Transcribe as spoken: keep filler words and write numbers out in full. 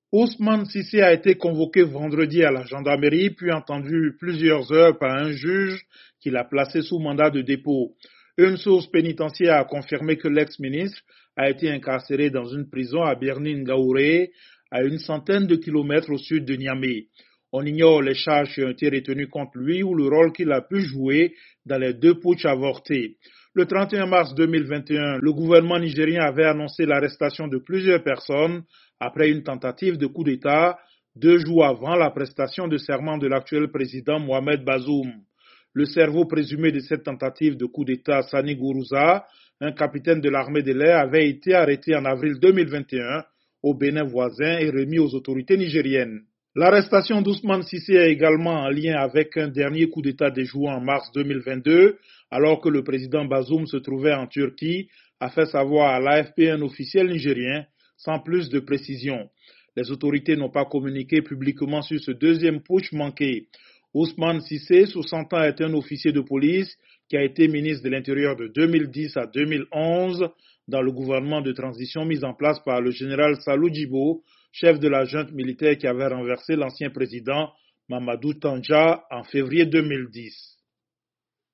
Ousmane Cissé a été convoqué vendredi à la gendarmerie puis entendu plusieurs heures par un juge qui l'a placé sous mandat de dépôt. Une source pénitentiaire a confirmé que l'ex-ministre a été incarcéré dans une prison à Birnin-Ngaouré, à une centaine de kilomètres au sud de Niamey. On ignore les charges qui ont été retenues contre lui ou le rôle qu'il a pu jouer dans les deux putschs avortés. Le trente et un mars deux mille vingt et un, le gouvernement nigérien avait annoncé l'arrestation de plusieurs personnes après une tentative de coup d'État deux jours avant la prestation de serment de l'actuel président Mohamed Bazoum. Le cerveau présumé de cette tentative de coup d'État, Sani Gourouza, un capitaine de l'armée de l'air, avait été arrêté en avril deux mille vingt et un au Bénin voisin et remis aux autorités nigériennes. L'arrestation d'Ousmane Cissé est également en lien avec un dernier coup d'État déjoué en mars deux mille vingt-deux, alors que le président Bazoum se trouvait en Turquie, a fait savoir à l'A F P un officiel nigérien, sans plus de précision. Les autorités n'ont pas communiqué publiquement sur ce deuxième putsch manqué. Ousmane Cissé, soixante ans, est un officier de police qui a été ministre de l'Intérieur de deux mille dix à deux mille onze dans le gouvernement de transition mis en place par le général Salou Djibo, chef de la junte militaire qui avait renversé l'ancien président Mamadou Tandja en février deux mille dix.